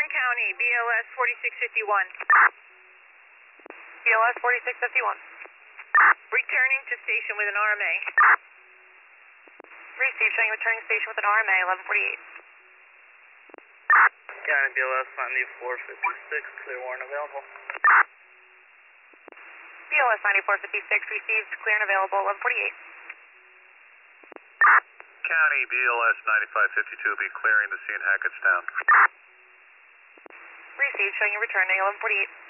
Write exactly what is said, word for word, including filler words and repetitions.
Kern County, B L S forty-six fifty-one. B L S forty-six fifty-one. Returning to station with an R M A. Receive, showing returning station with an R M A, eleven forty-eight. County B L S ninety-four fifty-six, clear warrant available. B L S ninety-four fifty-six, received, clear and available, eleven forty-eight. County B L S ninety-five fifty-two will be clearing the scene Hackettstown. Received, showing you returning, eleven forty-eight.